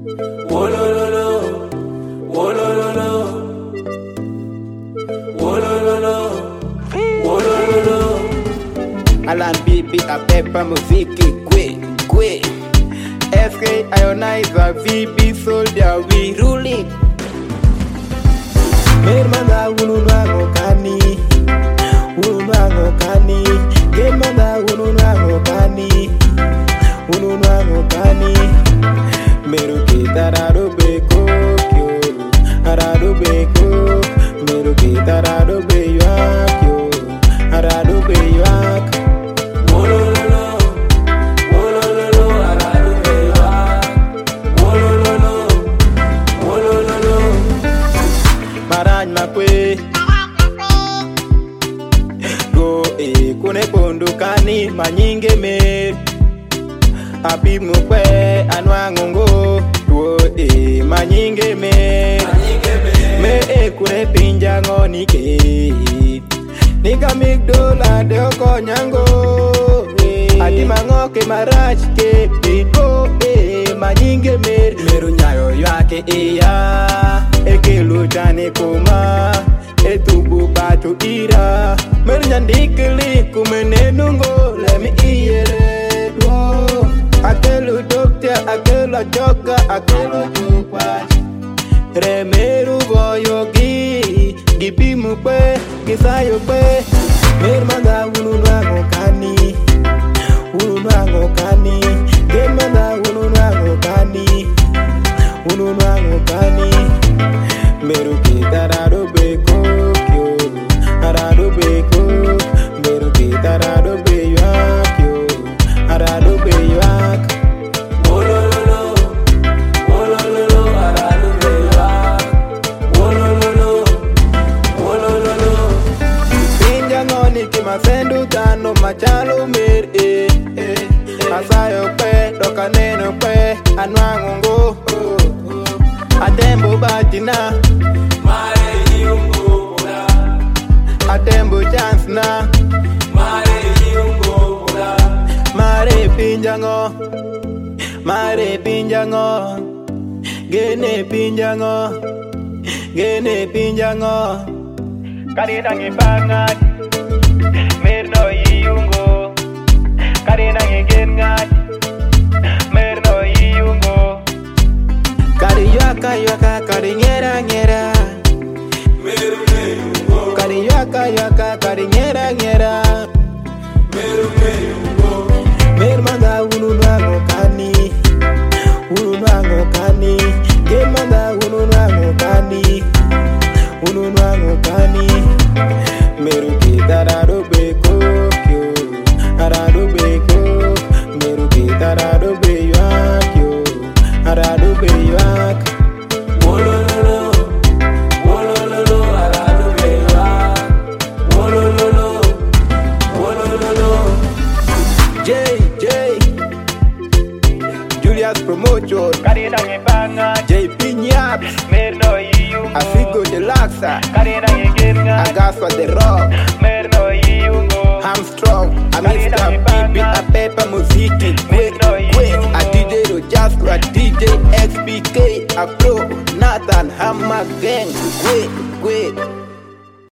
Wolololo, wolololo, wolololo, wolololo. Alan Bibi apepa muziki kwe. SK Ionizer VB Soldier we ruling. Mermanda ununwango kani. Gemanda ununwango kani. Meruki tarado beko kyo. Arado beko. Meruki tarado beyak yo. Arado beyak. Wolololo, wolololo, arado beyak. Wolololo, wolololo. Maraj makwe. Go kune pondo kani manyinge mer. Abi mukwe anwangongo. Go manyinge mer. Me kune pinja ngoni ke. Nika migdola de okonyango. Ati mango ke maraj ke pigo manyinge mer. Meru nyayo yake iya. Eke lujane kuma. Etubu batu ira. Meru nyandikili kumenenungo. Lemi iyere dwo. Akelu dokter, akelu joka, akelu tukwa. Remeru boyogi. Gibimu kwe, gisayo kwe. Mermanda ununwango kani. Gemanda ununwango kani. Meruki tarado beko kyo. Arado beko. Meruki tarado beyak yo. Arado beyak. Wolololo, wolololo, arado beyak. Wolololo, wolololo. Pinja ngoni kimasendu tano machalo mer Asayo kwe, doka neno kwe, anwangongo Atembo batina, Mare iungo ola, atembo chance na mare iungo ola. Mare pinjango Gene pinjango Karina ngipangat Merno iungo Karina ngengat Merno iungo Kari yaka kari ngera Meru iungo, Kari yaka kari ngera meru iungo. Mermanda ununwango kani Gemanda ununwango kani Meruki tarado beko kyo Arado beko Meruki tarado beyak yo Arado beyak Wolololo, wolololo, arado beyak. Wolololo, wolololo. J Julius Promotion Karina ngipangat JP Nyaps Merno iungo Afigo Deluxe Karina ngengat Agaswa The Rock Merno iungo Hamstrong A Mr. Bibi A Pepa Muziki Kwe A DJ Rojasco A DJ XBK A Pro Nathan Hammer Gang Kwe